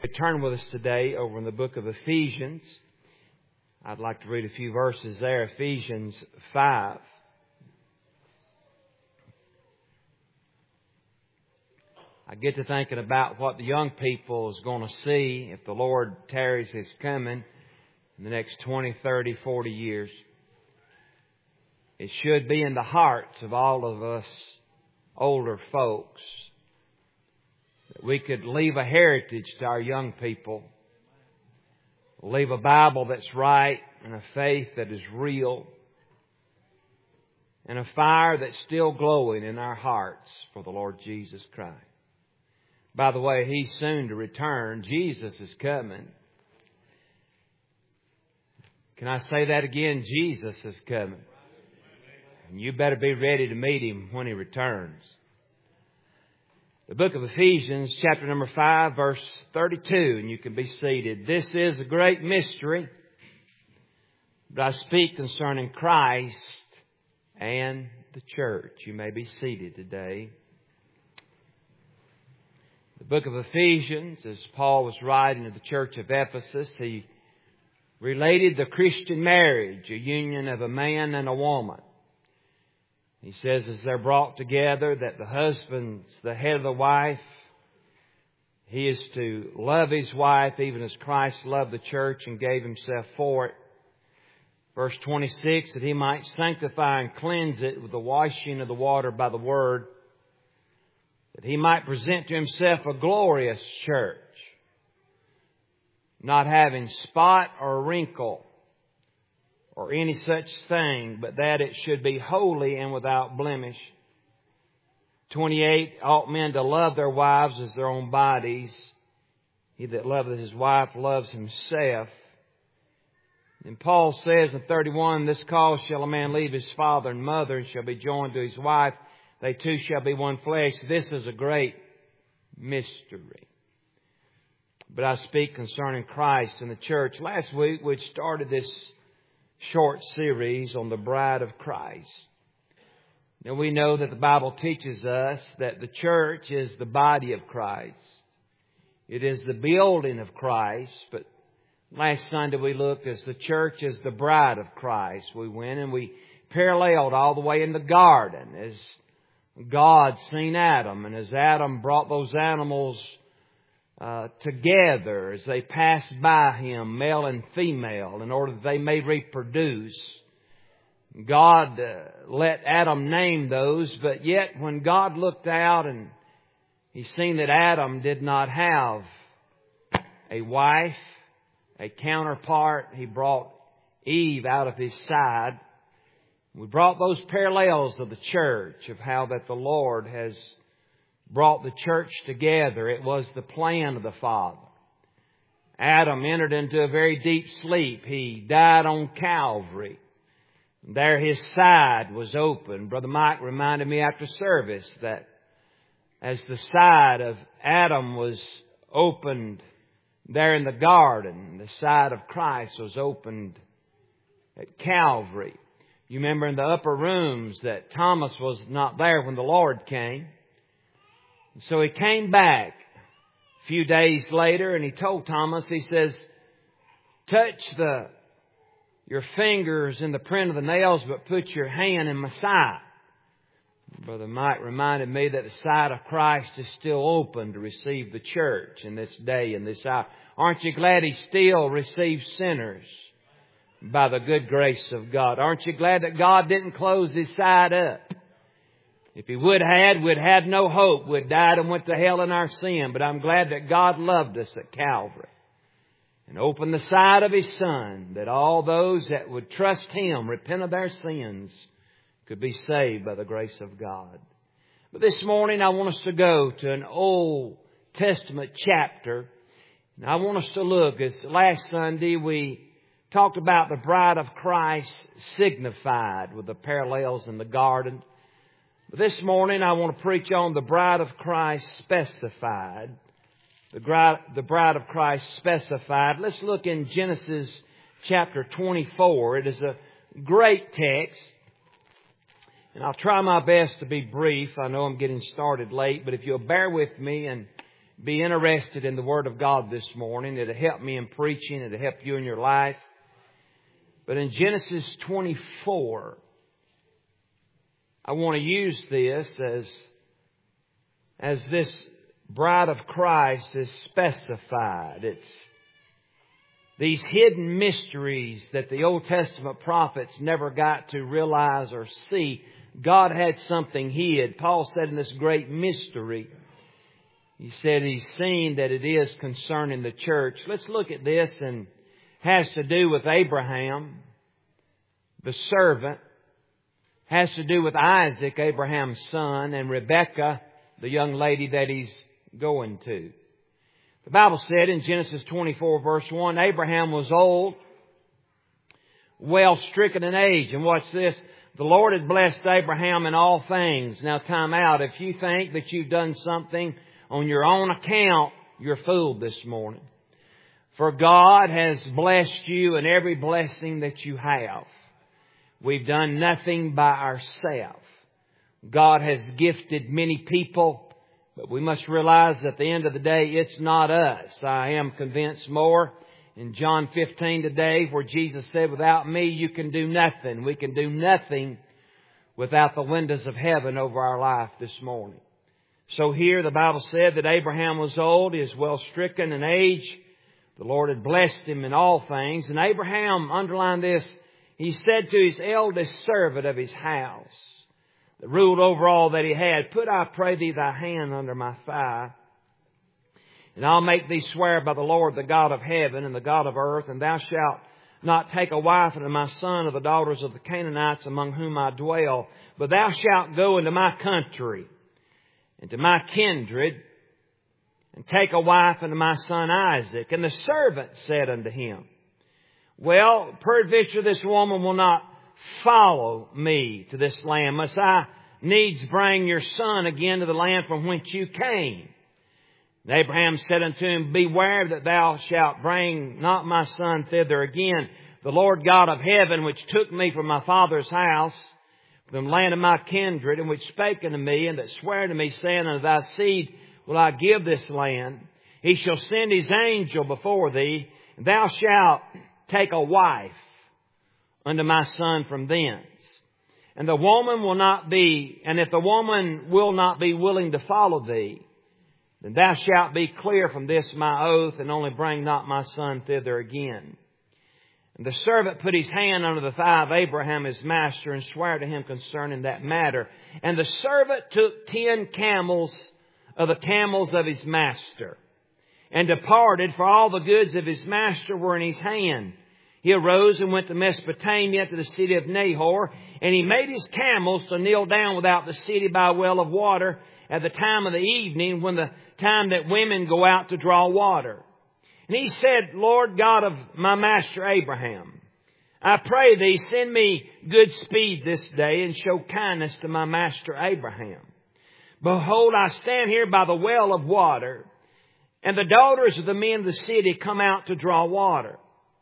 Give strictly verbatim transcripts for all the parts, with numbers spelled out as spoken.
Turn with us today over in the book of Ephesians. I'd like to read a few verses there. Ephesians five. I get to thinking about what the young people is going to see if the Lord tarries His coming in the next twenty, thirty, forty years. It should be in the hearts of all of us older folks that we could leave a heritage to our young people. Leave a Bible that's right and a faith that is real and a fire that's still glowing in our hearts for the Lord Jesus Christ. By the way, He's soon to return. Jesus is coming. Can I say that again? Jesus is coming. And you better be ready to meet Him when He returns. The book of Ephesians, chapter number five, verse thirty-two, and you can be seated. This is a great mystery, but I speak concerning Christ and the church. You may be seated today. The book of Ephesians, as Paul was writing to the church of Ephesus, he related the Christian marriage, a union of a man and a woman. He says as they're brought together that the husband's the head of the wife. He is to love his wife even as Christ loved the church and gave Himself for it. Verse twenty-six, that He might sanctify and cleanse it with the washing of the water by the Word, that He might present to Himself a glorious church, not having spot or wrinkle or any such thing, but that it should be holy and without blemish. twenty-eight, ought men to love their wives as their own bodies. He that loveth his wife loves himself. And Paul says in thirty-one, this cause shall a man leave his father and mother and shall be joined to his wife. They two shall be one flesh. This is a great mystery. But I speak concerning Christ and the church. Last week we started this short series on the bride of Christ. Now we know that the Bible teaches us that the church is the body of Christ. It is the building of Christ. But last Sunday we looked as the church is the bride of Christ. We went and we paralleled all the way in the garden as God seen Adam, and as Adam brought those animals Uh, together as they passed by him, male and female, in order that they may reproduce. God uh, let Adam name those, but yet when God looked out and He seen that Adam did not have a wife, a counterpart, He brought Eve out of his side. We brought those parallels of the church, of how that the Lord has brought the church together. It was the plan of the Father. Adam entered into a very deep sleep. He died on Calvary. There his side was open. Brother Mike reminded me after service that as the side of Adam was opened there in the garden, the side of Christ was opened at Calvary. You remember in the upper rooms that Thomas was not there when the Lord came. So He came back a few days later and He told Thomas, He says, touch the your fingers in the print of the nails, but put your hand in my side. Brother Mike reminded me that the side of Christ is still open to receive the church in this day and this hour. Aren't you glad He still receives sinners by the good grace of God? Aren't you glad that God didn't close His side up? If He would have, we'd had no hope. We'd died and went to hell in our sin. But I'm glad that God loved us at Calvary and opened the side of His Son, that all those that would trust Him, repent of their sins, could be saved by the grace of God. But this morning I want us to go to an Old Testament chapter. And I want us to look, as last Sunday we talked about the bride of Christ signified with the parallels in the garden. But this morning I want to preach on the bride of Christ specified. The bride, the bride of Christ specified. Let's look in Genesis chapter twenty-four. It is a great text. And I'll try my best to be brief. I know I'm getting started late, but if you'll bear with me and be interested in the Word of God this morning. It'll help me in preaching. It'll help you in your life. But in Genesis twenty-four, I want to use this as, as this bride of Christ is specified. It's these hidden mysteries that the Old Testament prophets never got to realize or see. God had something hid. Paul said in this great mystery, he said he's seen that it is concerning the church. Let's look at this, and has to do with Abraham, the servant. Has to do with Isaac, Abraham's son, and Rebekah, the young lady that he's going to. The Bible said in Genesis twenty-four verse one, Abraham was old, well stricken in age. And watch this. The Lord had blessed Abraham in all things. Now time out. If you think that you've done something on your own account, you're fooled this morning. For God has blessed you in every blessing that you have. We've done nothing by ourselves. God has gifted many people, but we must realize at the end of the day, it's not us. I am convinced more in John fifteen today, where Jesus said, without me you can do nothing. We can do nothing without the windows of heaven over our life this morning. So here the Bible said that Abraham was old, he is well stricken in age. The Lord had blessed him in all things. And Abraham, underline this, he said to his eldest servant of his house, that ruled over all that he had, put, I pray thee, thy hand under my thigh, and I'll make thee swear by the Lord, the God of heaven and the God of earth, and thou shalt not take a wife unto my son of the daughters of the Canaanites among whom I dwell, but thou shalt go into my country and to my kindred, and take a wife unto my son Isaac. And the servant said unto him, well, peradventure this woman will not follow me to this land. Must I needs bring your son again to the land from whence you came? And Abraham said unto him, beware that thou shalt bring not my son thither again. The Lord God of heaven, which took me from my father's house, from the land of my kindred, and which spake unto me, and that sware unto me, saying, unto thy seed will I give this land. He shall send his angel before thee, and thou shalt take a wife unto my son from thence. And the woman will not be, and if the woman will not be willing to follow thee, then thou shalt be clear from this my oath, and only bring not my son thither again. And the servant put his hand under the thigh of Abraham his master, and sware to him concerning that matter. And the servant took ten camels of the camels of his master, and departed, for all the goods of his master were in his hand. He arose and went to Mesopotamia, to the city of Nahor, and he made his camels to kneel down without the city by a well of water at the time of the evening, when the time that women go out to draw water. And he said, Lord God of my master Abraham, I pray thee, send me good speed this day, and show kindness to my master Abraham. Behold, I stand here by the well of water, and the daughters of the men of the city come out to draw water.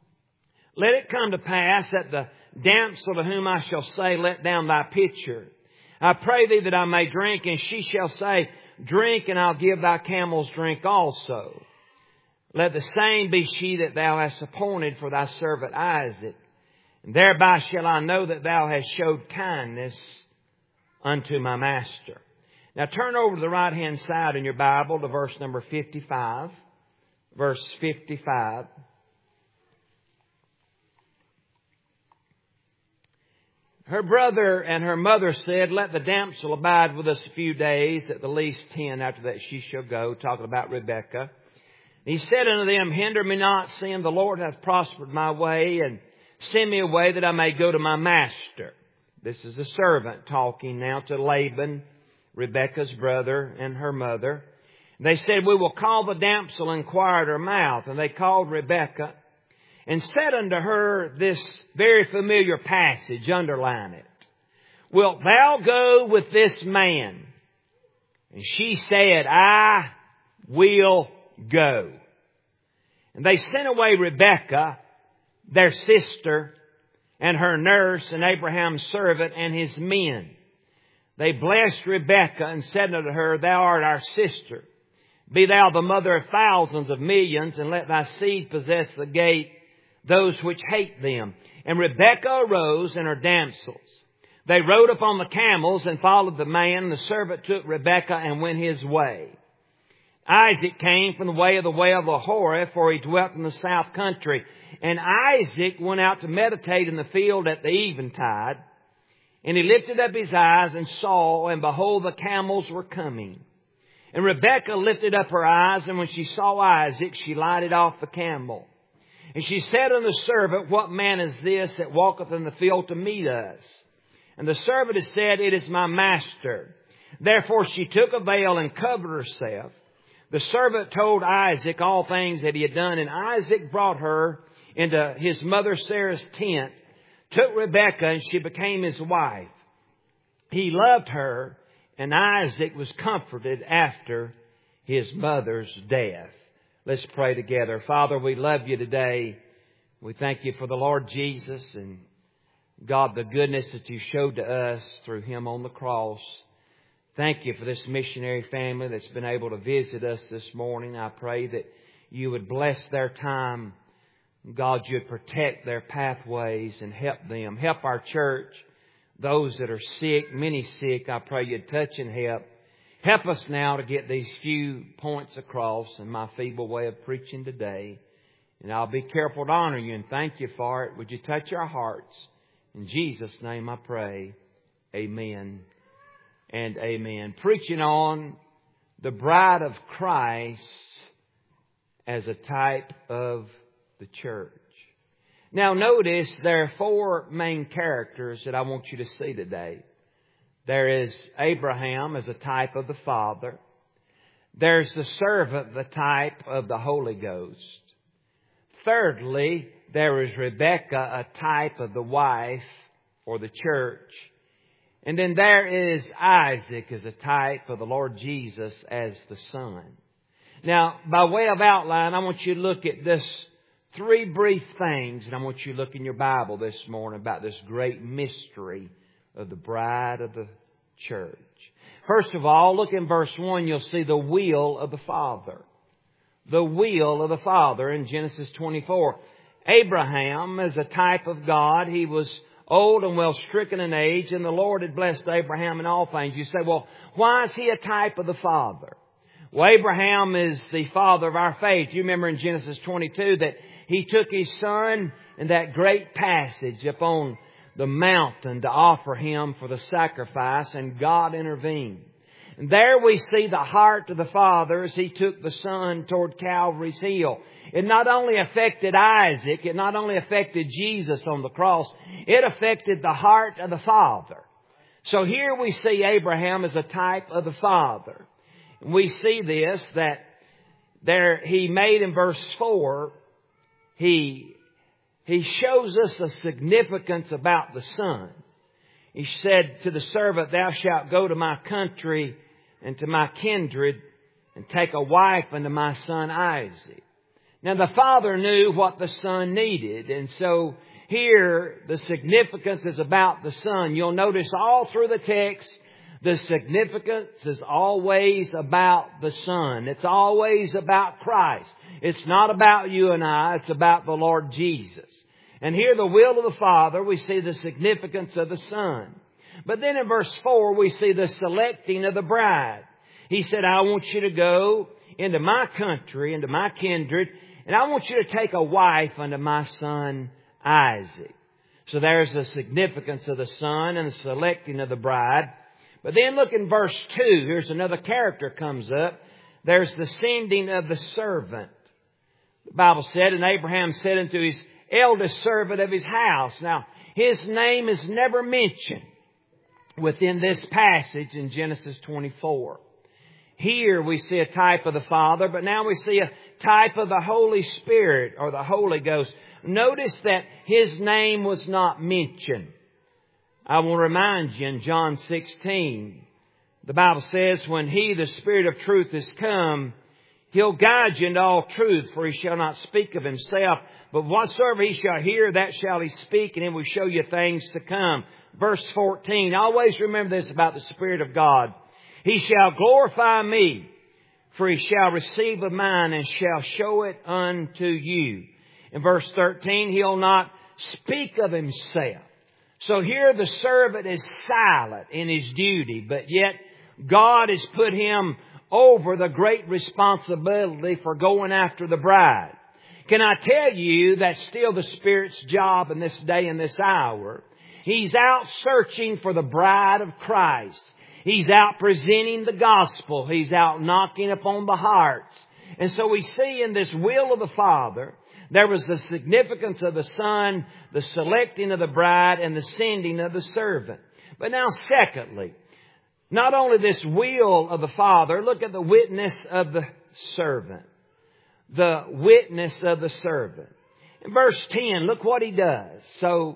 Let it come to pass that the damsel to whom I shall say, let down thy pitcher, I pray thee that I may drink, and she shall say, drink, and I'll give thy camels drink also. Let the same be she that thou hast appointed for thy servant Isaac. And thereby shall I know that thou hast showed kindness unto my master. Now turn over to the right-hand side in your Bible to verse number fifty-five. Verse fifty-five. Her brother and her mother said, let the damsel abide with us a few days, at the least ten, after that she shall go, talking about Rebekah. And he said unto them, hinder me not, seeing the Lord hath prospered my way, and send me away that I may go to my master. This is the servant talking now to Laban, Rebekah's brother, and her mother. And they said, we will call the damsel and inquire at her mouth. And they called Rebekah, and said unto her this very familiar passage, underline it. Wilt thou go with this man? And she said, I will go. And they sent away Rebekah, their sister, and her nurse, and Abraham's servant, and his men. They blessed Rebekah and said unto her, thou art our sister. Be thou the mother of thousands of millions, and let thy seed possess the gate, those which hate them. And Rebekah arose and her damsels. They rode upon the camels and followed the man. The servant took Rebekah and went his way. Isaac came from the way of the well of Lahorah, for he dwelt in the south country. And Isaac went out to meditate in the field at the eventide. And he lifted up his eyes and saw, and behold, the camels were coming. And Rebekah lifted up her eyes, and when she saw Isaac, she lighted off the camel. And she said unto the servant, What man is this that walketh in the field to meet us? And the servant had said, It is my master. Therefore she took a veil and covered herself. The servant told Isaac all things that he had done, and Isaac brought her into his mother Sarah's tent, took Rebekah, and she became his wife. He loved her, and Isaac was comforted after his mother's death. Let's pray together. Father, we love you today. We thank you for the Lord Jesus and God, the goodness that you showed to us through Him on the cross. Thank you for this missionary family that's been able to visit us this morning. I pray that you would bless their time. God, you'd protect their pathways and help them. Help our church. Those that are sick, many sick, I pray you'd touch and help. Help us now to get these few points across in my feeble way of preaching today. And I'll be careful to honor you and thank you for it. Would you touch our hearts? In Jesus' name I pray. Amen and amen. Preaching on the bride of Christ as a type of the church. Now notice there are four main characters that I want you to see today. There is Abraham as a type of the Father. There's the servant, the type of the Holy Ghost. Thirdly, there is Rebekah, a type of the wife or the church. And then there is Isaac as a type of the Lord Jesus as the Son. Now, by way of outline, I want you to look at this three brief things, and I want you to look in your Bible this morning about this great mystery of the bride of the church. First of all, look in verse one, you'll see the will of the Father. The will of the Father in Genesis twenty-four. Abraham is a type of God. He was old and well stricken in age, and the Lord had blessed Abraham in all things. You say, well, why is he a type of the Father? Well, Abraham is the father of our faith. You remember in Genesis twenty-two that he took his son in that great passage upon the mountain to offer him for the sacrifice, and God intervened. And there we see the heart of the Father as he took the Son toward Calvary's hill. It not only affected Isaac, it not only affected Jesus on the cross, it affected the heart of the Father. So here we see Abraham as a type of the Father. And we see this, that there he made in verse four, he, he shows us a significance about the Son. He said to the servant, Thou shalt go to my country and to my kindred and take a wife unto my son Isaac. Now the Father knew what the Son needed, and so here the significance is about the Son. You'll notice all through the text, the significance is always about the Son. It's always about Christ. It's not about you and I, it's about the Lord Jesus. And here the will of the Father, we see the significance of the Son. But then in verse four, we see the selecting of the bride. He said, I want you to go into my country, into my kindred, and I want you to take a wife unto my son Isaac. So there's the significance of the Son and the selecting of the bride. But then look in verse two. Here's another character comes up. There's the sending of the servant. The Bible said, and Abraham said unto his eldest servant of his house. Now, his name is never mentioned within this passage in Genesis twenty-four. Here we see a type of the Father, but now we see a type of the Holy Spirit or the Holy Ghost. Notice that his name was not mentioned. I will remind you in John sixteen, the Bible says, when He, the Spirit of truth, is come, He'll guide you into all truth, for He shall not speak of Himself, but whatsoever He shall hear, that shall He speak, and He will show you things to come. Verse fourteen, always remember this about the Spirit of God. He shall glorify me, for he shall receive of mine and shall show it unto you. In verse thirteen, he'll not speak of himself. So here the servant is silent in his duty, but yet God has put him over the great responsibility for going after the bride. Can I tell you that's still the Spirit's job in this day and this hour? He's out searching for the bride of Christ. He's out presenting the gospel. He's out knocking upon the hearts. And so we see in this will of the Father, there was the significance of the Son, the selecting of the bride, and the sending of the servant. But now secondly, not only this will of the Father, look at the witness of the servant. The witness of the servant. In verse ten, look what he does. So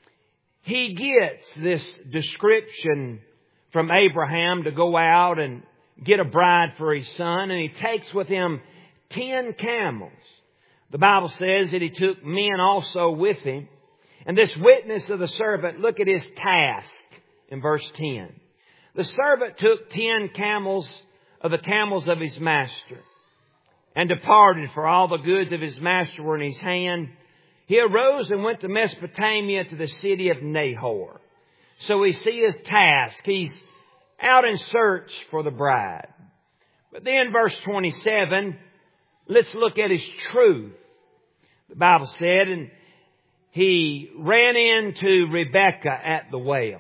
he gets this description from Abraham to go out and get a bride for his son, and he takes with him ten camels. The Bible says that he took men also with him. And this witness of the servant, look at his task in verse ten. The servant took ten camels of the camels of his master and departed, for all the goods of his master were in his hand. He arose and went to Mesopotamia, to the city of Nahor. So we see his task. He's out in search for the bride. But then verse twenty-seven, let's look at his truth. The Bible said, and he ran into Rebekah at the well.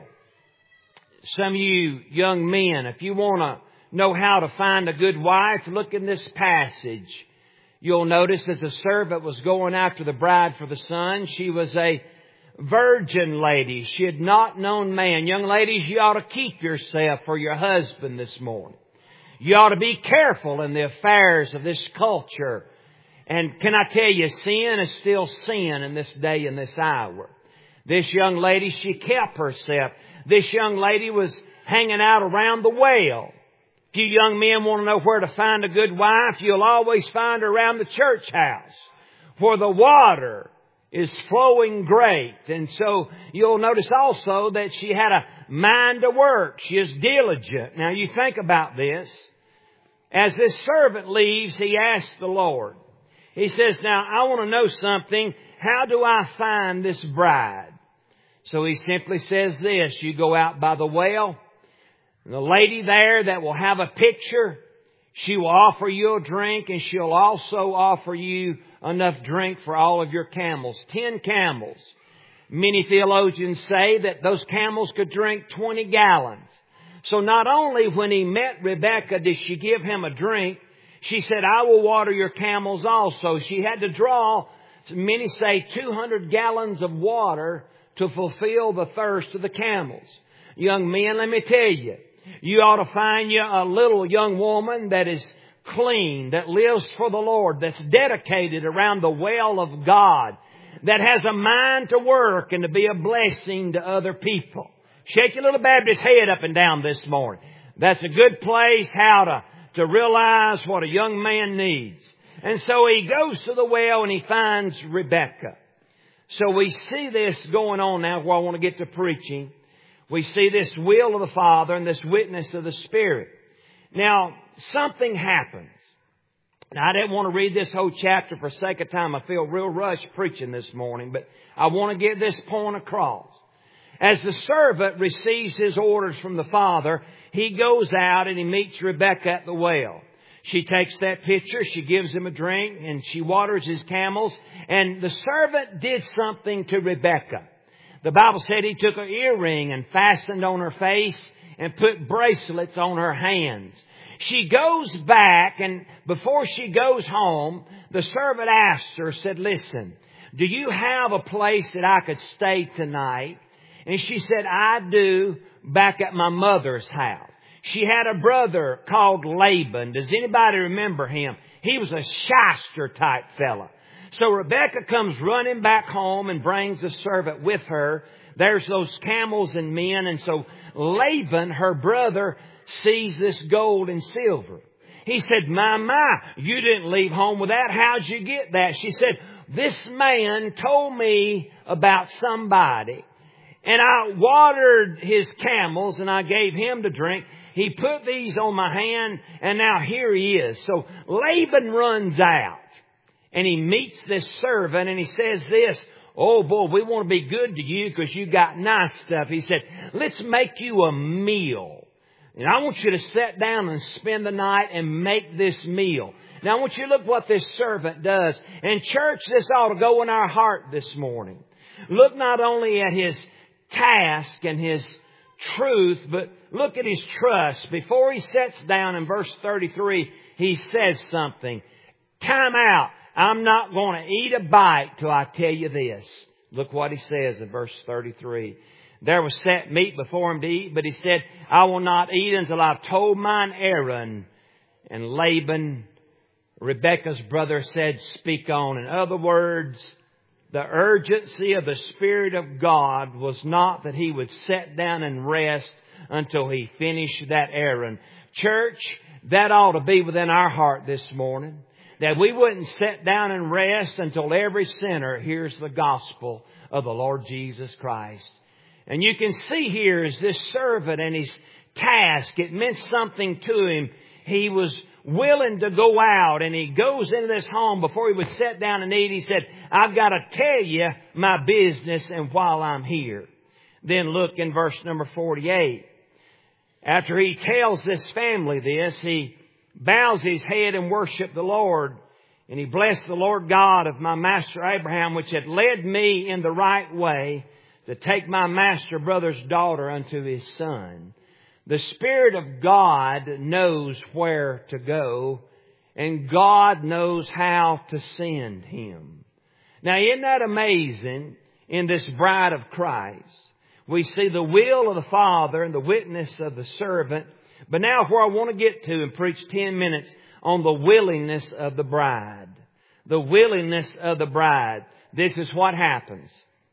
Some of you young men, if you want to know how to find a good wife, look in this passage. You'll notice as the servant was going after the bride for the son, she was a virgin lady. She had not known man. Young ladies, you ought to keep yourself for your husband this morning. You ought to be careful in the affairs of this culture. And can I tell you, sin is still sin in this day and this hour. This young lady, she kept herself. This young lady was hanging out around the well. If you young men want to know where to find a good wife, you'll always find her around the church house, where the water is flowing great. And so you'll notice also that she had a mind to work. She is diligent. Now you think about this. As this servant leaves, he asks the Lord. He says, now I want to know something. How do I find this bride? So he simply says this. You go out by the well. And the lady there that will have a picture, she will offer you a drink, and she'll also offer you enough drink for all of your camels. Ten camels. Many theologians say that those camels could drink twenty gallons. So not only when he met Rebekah did she give him a drink, she said, I will water your camels also. She had to draw, many say, two hundred gallons of water to fulfill the thirst of the camels. Young men, let me tell you, you ought to find you a little young woman that is clean, that lives for the Lord, that's dedicated around the well of God, that has a mind to work and to be a blessing to other people. Shake your little Baptist head up and down this morning. That's a good place how to, to realize what a young man needs. And so he goes to the well and he finds Rebekah. So we see this going on now where I want to get to preaching. We see this will of the Father and this witness of the Spirit. Now, something happens. Now, I didn't want to read this whole chapter for sake of time. I feel real rushed preaching this morning, but I want to get this point across. As the servant receives his orders from the Father, he goes out and he meets Rebekah at the well. She takes that pitcher, she gives him a drink, and she waters his camels. And the servant did something to Rebekah. The Bible said he took an earring and fastened on her face and put bracelets on her hands. She goes back, and before she goes home, the servant asked her, said, listen, do you have a place that I could stay tonight? And she said, I do, back at my mother's house. She had a brother called Laban. Does anybody remember him? He was a shyster type fella. So Rebekah comes running back home and brings the servant with her. There's those camels and men. And so Laban, her brother, sees this gold and silver. He said, my, my, you didn't leave home with that. How'd you get that? She said, this man told me about somebody. And I watered his camels and I gave him to drink. He put these on my hand, and now here he is. So Laban runs out, and he meets this servant, and he says this, oh boy, we want to be good to you because you got nice stuff. He said, let's make you a meal. And I want you to sit down and spend the night and make this meal. Now I want you to look what this servant does. And church, this ought to go in our heart this morning. Look not only at his task and his truth, but look at his trust. Before he sits down in verse thirty-three, he says something. Time out. I'm not going to eat a bite till I tell you this. Look what he says in verse thirty-three. There was set meat before him to eat, but he said, I will not eat until I've told mine errand. And Laban, Rebekah's brother, said, speak on. In other words, the urgency of the Spirit of God was not that he would sit down and rest until he finished that errand. Church, that ought to be within our heart this morning. That we wouldn't sit down and rest until every sinner hears the gospel of the Lord Jesus Christ. And you can see here is this servant and his task. It meant something to him. He was willing to go out, and he goes into this home. Before he would sit down and eat, he said, I've got to tell you my business and while I'm here. Then look in verse number forty-eight. After he tells this family this, he bows his head and worshiped the Lord. And he blessed the Lord God of my master Abraham, which had led me in the right way to take my master brother's daughter unto his son. The Spirit of God knows where to go, and God knows how to send him. Now, isn't that amazing? In this bride of Christ, we see the will of the Father and the witness of the servant. But now where I want to get to and preach ten minutes on the willingness of the bride. The willingness of the bride. This is what happens.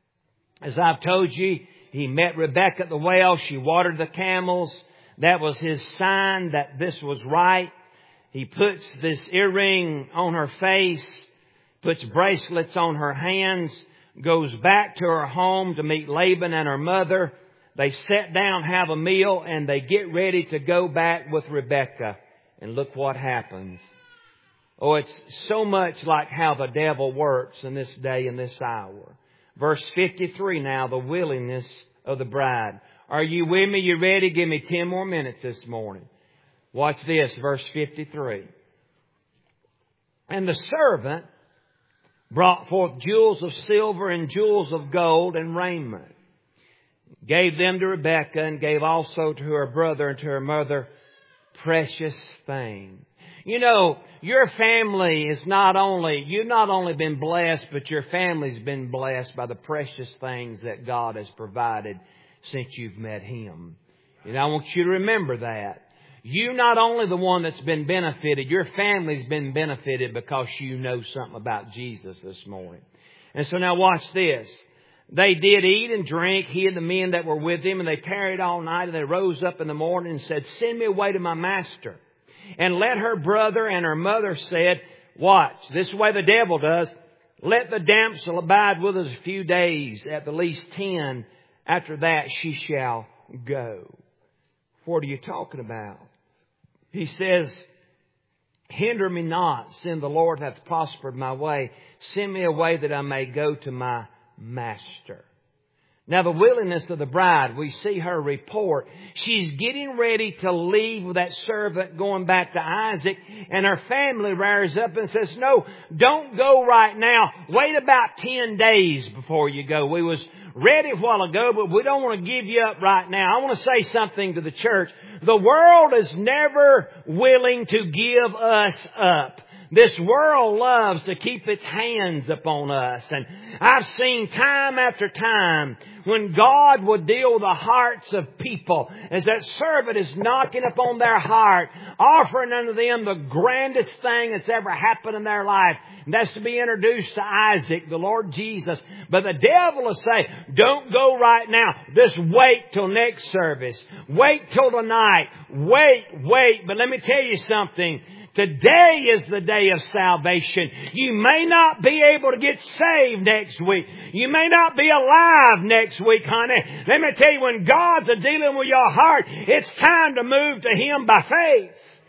As I've told you, he met Rebekah at the well. She watered the camels. That was his sign that this was right. He puts this earring on her face, puts bracelets on her hands, goes back to her home to meet Laban and her mother. They sit down, have a meal, and they get ready to go back with Rebekah. And look what happens. Oh, it's so much like how the devil works in this day and this hour. Verse fifty-three now, the willingness of the bride. Are you with me? You ready? Give me ten more minutes this morning. Watch this, verse fifty-three. And the servant brought forth jewels of silver and jewels of gold and raiment. Gave them to Rebekah, and gave also to her brother and to her mother precious things. You know, your family is not only, you've not only been blessed, but your family's been blessed by the precious things that God has provided since you've met Him. And I want you to remember that. You're not only the one that's been benefited, your family's been benefited because you know something about Jesus this morning. And so now watch this. They did eat and drink, he and the men that were with him, and they tarried all night, and they rose up in the morning and said, send me away to my master. And let her brother and her mother said, watch, this is the way the devil does. Let the damsel abide with us a few days, at the least ten. After that she shall go. What are you talking about? He says, hinder me not, since the Lord hath prospered my way. Send me away that I may go to my master. Now the willingness of the bride, we see her report. She's getting ready to leave with that servant going back to Isaac, and her family rears up and says, no, don't go right now. Wait about ten days before you go. We was ready a while ago, but we don't want to give you up right now. I want to say something to the church. The world is never willing to give us up. This world loves to keep its hands upon us. And I've seen time after time when God would deal with the hearts of people as that servant is knocking upon their heart, offering unto them the grandest thing that's ever happened in their life. And that's to be introduced to Isaac, the Lord Jesus. But the devil will say, don't go right now. Just wait till next service. Wait till tonight. Wait, wait. But let me tell you something. Today is the day of salvation. You may not be able to get saved next week. You may not be alive next week, honey. Let me tell you, when God's a dealing with your heart, it's time to move to Him by faith.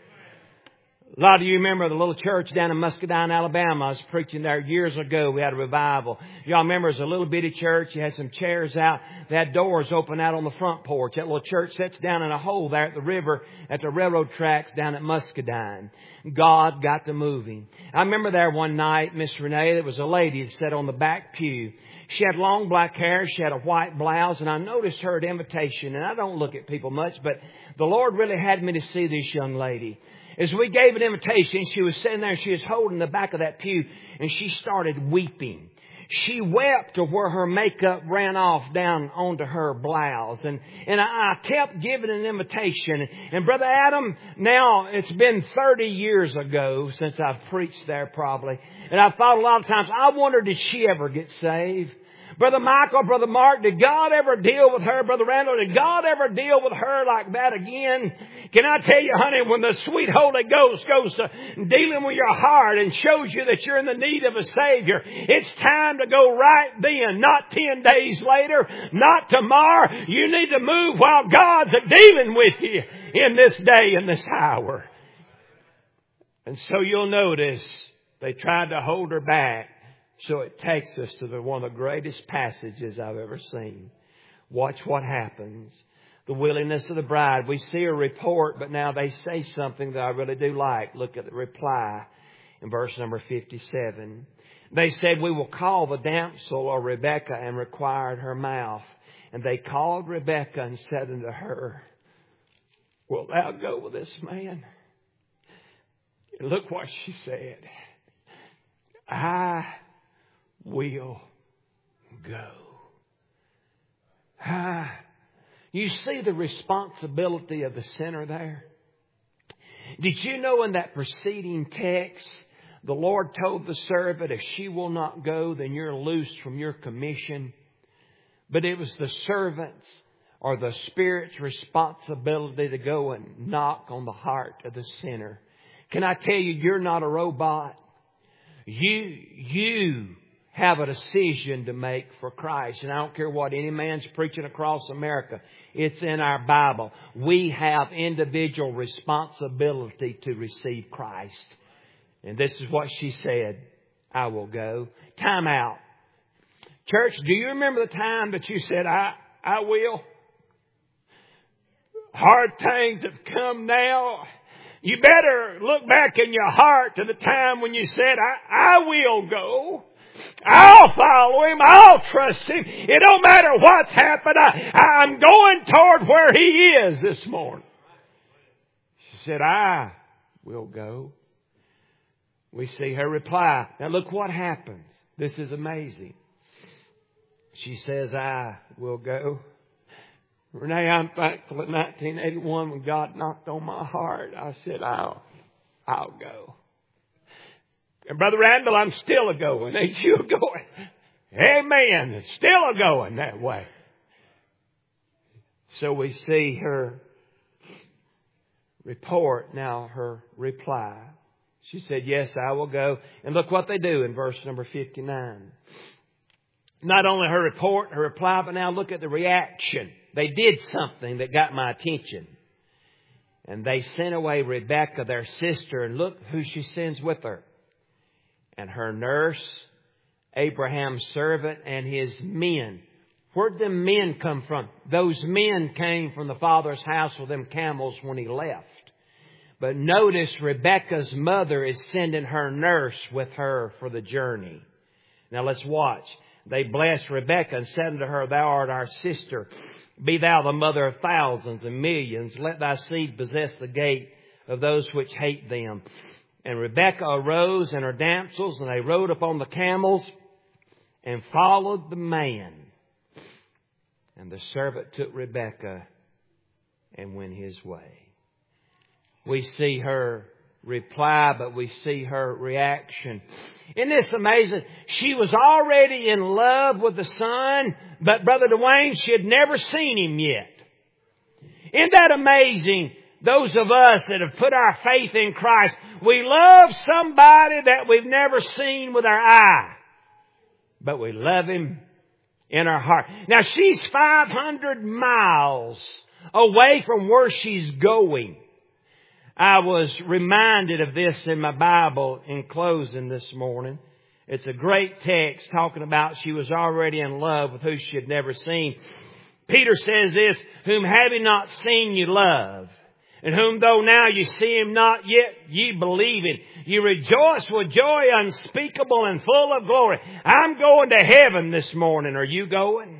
A lot of you remember the little church down in Muscadine, Alabama. I was preaching there years ago. We had a revival. Y'all remember it was a little bitty church. You had some chairs out. They had doors open out on the front porch. That little church sits down in a hole there at the river, at the railroad tracks down at Muscadine. God got to moving. I remember there one night, Miss Renee, there was a lady that sat on the back pew. She had long black hair. She had a white blouse. And I noticed her at invitation. And I don't look at people much, but the Lord really had me to see this young lady. As we gave an invitation, she was sitting there and she was holding the back of that pew and she started weeping. She wept to where her makeup ran off down onto her blouse. And, and I, I kept giving an invitation. And Brother Adam, now it's been thirty years ago since I've preached there probably. And I thought a lot of times, I wonder, did she ever get saved? Brother Michael, Brother Mark, did God ever deal with her? Brother Randall, did God ever deal with her like that again? Can I tell you, honey, when the sweet Holy Ghost goes to dealing with your heart and shows you that you're in the need of a Savior, it's time to go right then, not ten days later, not tomorrow. You need to move while God's dealing with you in this day and this hour. And so you'll notice they tried to hold her back. So it takes us to the, one of the greatest passages I've ever seen. Watch what happens. The willingness of the bride. We see a report, but now they say something that I really do like. Look at the reply in verse number fifty-seven. They said, we will call the damsel or Rebekah and required her mouth. And they called Rebekah and said unto her, wilt thou go with this man? And look what she said. I will go. Ah, you see the responsibility of the sinner there? Did you know in that preceding text, the Lord told the servant, if she will not go, then you're loosed from your commission. But it was the servant's or the Spirit's responsibility to go and knock on the heart of the sinner. Can I tell you, you're not a robot. You, you have a decision to make for Christ. And I don't care what any man's preaching across America. It's in our Bible. We have individual responsibility to receive Christ. And this is what she said. I will go. Time out. Church, do you remember the time that you said, I, I will? Hard things have come now. You better look back in your heart to the time when you said, I, I will go. I'll follow Him. I'll trust Him. It don't matter what's happened. I, I'm going toward where He is this morning. She said, I will go. We see her reply. Now look what happens. This is amazing. She says, I will go. Renee, I'm thankful in nineteen eighty-one when God knocked on my heart. I said, I'll, I'll go. And Brother Randall, I'm still a going. Ain't you a going? Amen. It's still a going that way. So we see her report, now her reply. She said, yes, I will go. And look what they do in verse number fifty-nine. Not only her report, her reply, but now look at the reaction. They did something that got my attention. And they sent away Rebekah, their sister, and look who she sends with her. And her nurse, Abraham's servant, and his men. Where'd them men come from? Those men came from the father's house with them camels when he left. But notice Rebekah's mother is sending her nurse with her for the journey. Now let's watch. They blessed Rebekah and said unto her, thou art our sister. Be thou the mother of thousands and millions. Let thy seed possess the gate of those which hate them. And Rebekah arose and her damsels, and they rode upon the camels and followed the man. And the servant took Rebekah and went his way. We see her reply, but we see her reaction. Isn't this amazing? She was already in love with the son, but Brother Dwayne, she had never seen him yet. Isn't that amazing? Those of us that have put our faith in Christ, we love somebody that we've never seen with our eye. But we love Him in our heart. Now she's five hundred miles away from where she's going. I was reminded of this in my Bible in closing this morning. It's a great text talking about she was already in love with who she had never seen. Peter says this, whom having not seen you love, and whom though now you see Him not, yet ye believe in. You rejoice with joy unspeakable and full of glory. I'm going to heaven this morning. Are you going?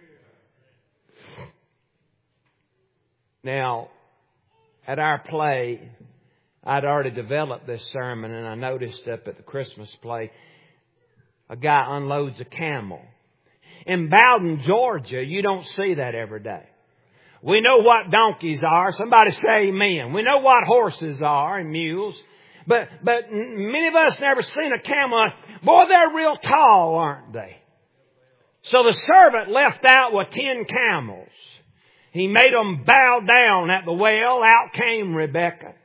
Now, at our play, I'd already developed this sermon, and I noticed up at the Christmas play, a guy unloads a camel. In Bowden, Georgia, you don't see that every day. We know what donkeys are. Somebody say amen. We know what horses are and mules. But, but many of us never seen a camel. Boy, they're real tall, aren't they? So the servant left out with ten camels. He made them bow down at the well. Out came Rebekah.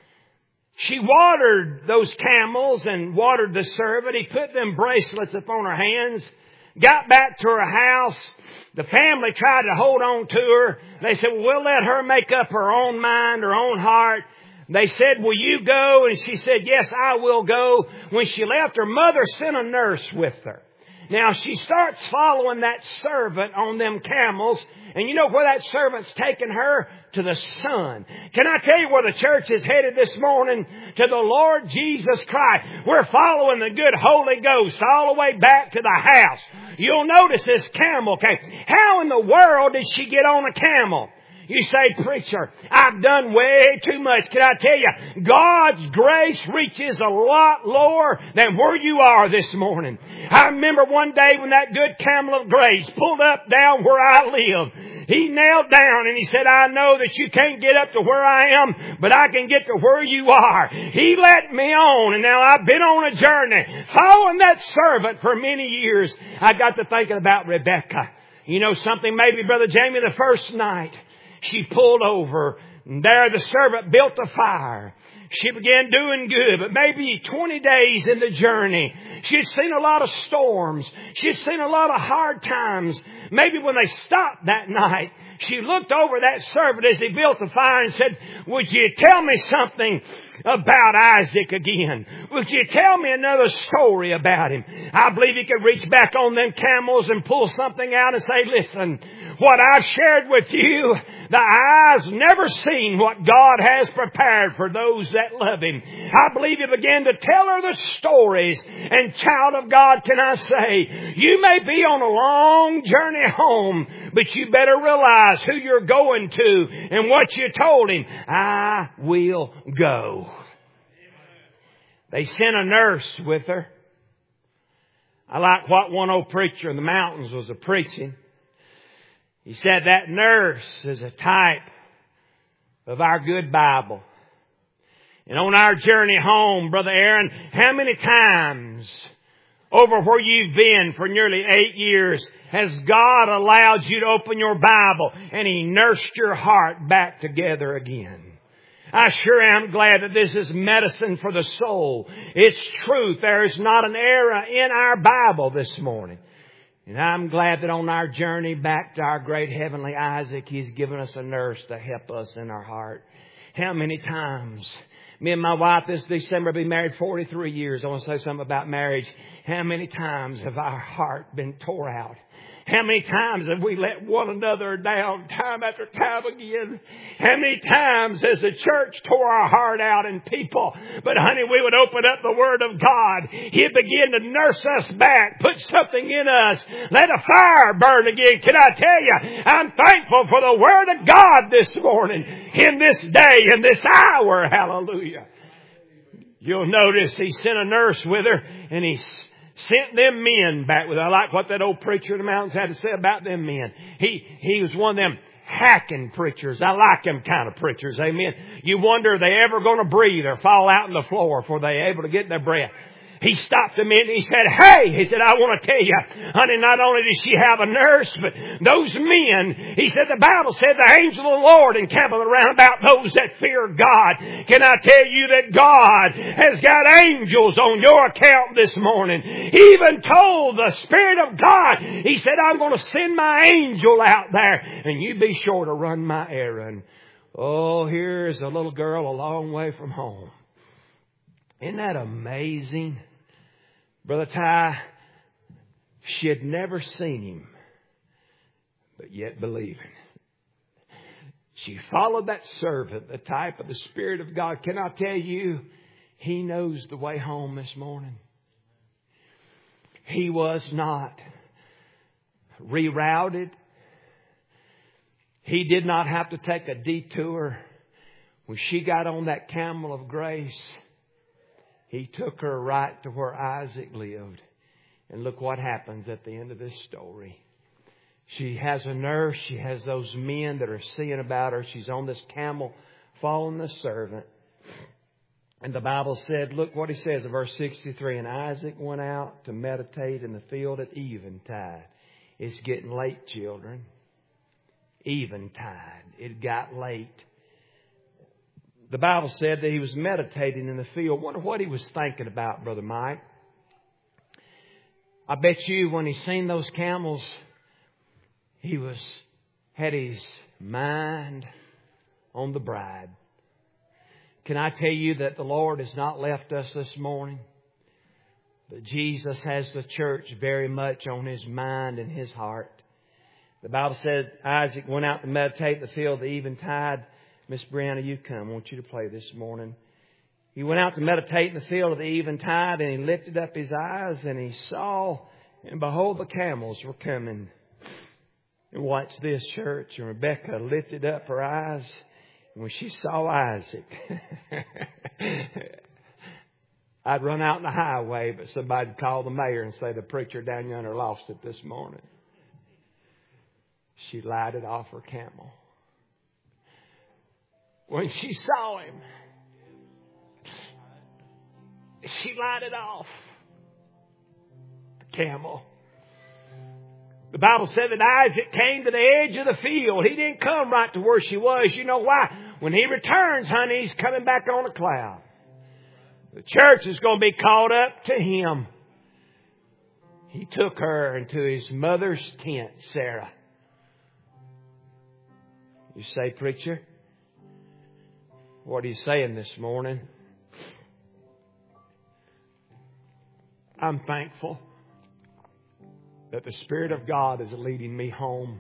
She watered those camels and watered the servant. He put them bracelets upon her hands. Got back to her house. The family tried to hold on to her. They said, well, we'll let her make up her own mind, her own heart. They said, will you go? And she said, yes, I will go. When she left, her mother sent a nurse with her. Now, she starts following that servant on them camels. And you know where that servant's taking her? To the sun. Can I tell you where the church is headed this morning? To the Lord Jesus Christ. We're following the good Holy Ghost all the way back to the house. You'll notice this camel came. How in the world did she get on a camel? You say, preacher, I've done way too much. Can I tell you, God's grace reaches a lot lower than where you are this morning. I remember one day when that good camel of grace pulled up down where I live. He knelt down and he said, I know that you can't get up to where I am, but I can get to where you are. He let me on, and now I've been on a journey following that servant for many years. I got to thinking about Rebekah. You know something, maybe Brother Jamie, the first night she pulled over, and there the servant built a fire. She began doing good, but maybe twenty days in the journey, she had seen a lot of storms. She had seen a lot of hard times. Maybe when they stopped that night, she looked over that servant as he built the fire and said, would you tell me something about Isaac again? Would you tell me another story about him? I believe he could reach back on them camels and pull something out and say, listen, what I've shared with you, the eye's never seen what God has prepared for those that love Him. I believe he began to tell her the stories. And child of God, can I say, you may be on a long journey home, but you better realize who you're going to and what you told Him. I will go. They sent a nurse with her. I like what one old preacher in the mountains was a preaching. He said that nurse is a type of our good Bible. And on our journey home, Brother Aaron, how many times over where you've been for nearly eight years has God allowed you to open your Bible and He nursed your heart back together again? I sure am glad that this is medicine for the soul. It's truth. There is not an error in our Bible this morning. And I'm glad that on our journey back to our great heavenly Isaac, He's given us a nurse to help us in our heart. How many times, me and my wife this December will be married forty-three years. I want to say something about marriage. How many times have our heart been tore out? How many times have we let one another down time after time again? How many times has the church tore our heart out in people? But honey, we would open up the Word of God. He'd begin to nurse us back, put something in us, let a fire burn again. Can I tell you, I'm thankful for the Word of God this morning, in this day, in this hour. Hallelujah. You'll notice He sent a nurse with her, and He sent them men back with her. I like what that old preacher in the mountains had to say about them men. He, he was one of them hacking preachers. I like them kind of preachers. Amen. You wonder, are they ever going to breathe or fall out on the floor before they're able to get their breath? He stopped a minute and he said, "Hey," he said, "I want to tell you, honey, not only did she have a nurse, but those men," he said, "the Bible said the angel of the Lord encampeth around about those that fear God." Can I tell you that God has got angels on your account this morning? He even told the Spirit of God, He said, "I'm going to send my angel out there and you be sure to run my errand." Oh, here's a little girl a long way from home. Isn't that amazing? Brother Ty, she had never seen him, but yet believing. She followed that servant, the type of the Spirit of God. Can I tell you, He knows the way home this morning. He was not rerouted. He did not have to take a detour. When she got on that camel of grace, He took her right to where Isaac lived. And look what happens at the end of this story. She has a nurse. She has those men that are seeing about her. She's on this camel following the servant. And the Bible said, look what He says in verse sixty-three. "And Isaac went out to meditate in the field at eventide." It's getting late, children. Eventide. It got late. The Bible said that he was meditating in the field. Wonder what he was thinking about, Brother Mike. I bet you when he seen those camels, he was had his mind on the bride. Can I tell you that the Lord has not left us this morning? But Jesus has the church very much on His mind and His heart. The Bible said Isaac went out to meditate in the field at eventide. Miss Brianna, you come. I want you to play this morning. He went out to meditate in the field of the eventide, and he lifted up his eyes, and he saw, and behold, the camels were coming. And watch this, church. And Rebecca lifted up her eyes, and when she saw Isaac, I'd run out in the highway, but somebody'd call the mayor and say the preacher down yonder lost it this morning. She lighted off her camel. When she saw him, she lighted off the camel. The Bible said that Isaac came to the edge of the field. He didn't come right to where she was. You know why? When he returns, honey, he's coming back on a cloud. The church is going to be caught up to him. He took her into his mother's tent, Sarah. You say, preacher, what are you saying this morning? I'm thankful that the Spirit of God is leading me home.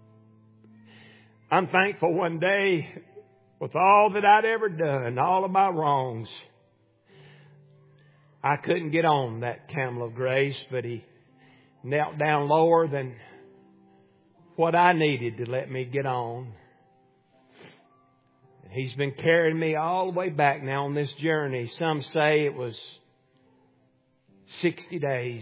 I'm thankful one day, with all that I'd ever done, all of my wrongs, I couldn't get on that camel of grace, but He knelt down lower than what I needed to let me get on. And He's been carrying me all the way back now on this journey. Some say it was sixty days.